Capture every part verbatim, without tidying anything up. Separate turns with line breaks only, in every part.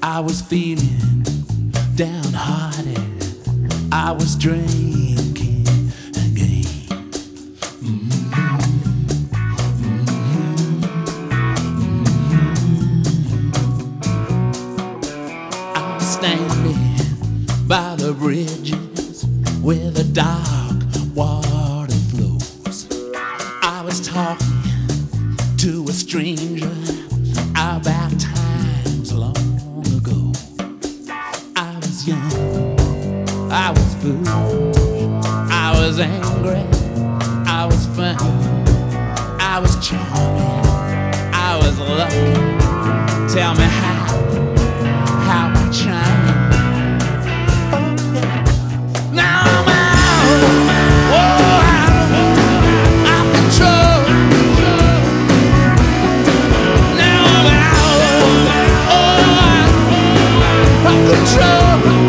I was feeling downhearted. I was drinking again. Mm-hmm. Mm-hmm. I was standing by the bridges where the dark water flows. I was talking to a stranger about times long ago. I was young, I was foolish, I was angry, I was fun, I was charming, I was lucky. Tell me how, how I changed. Oh yeah. Now I'm out, oh, out, out of control. Now I'm out, oh, out of control.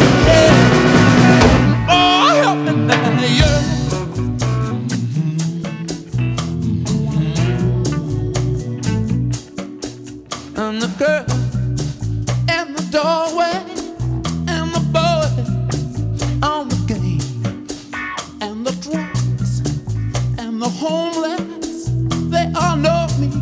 And the girl in the doorway, and the boy on the game, and the drunks and the homeless, they all know me.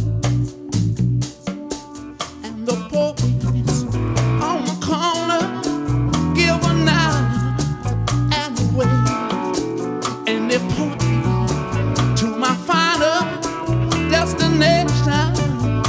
And the police on the corner give a nod and a wave, and they point me to my final destination.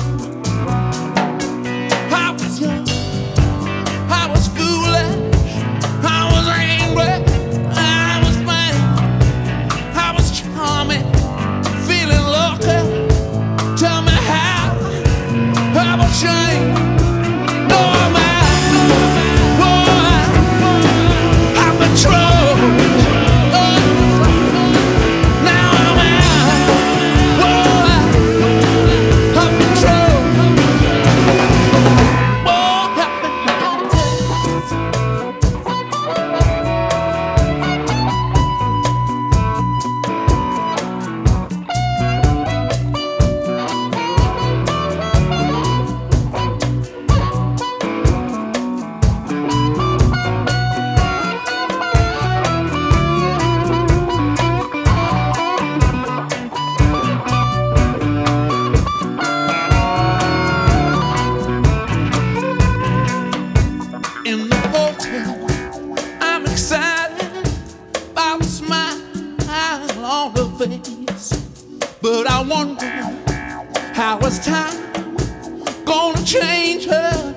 I'm excited about the smile on her face, but I wonder how is time gonna change her.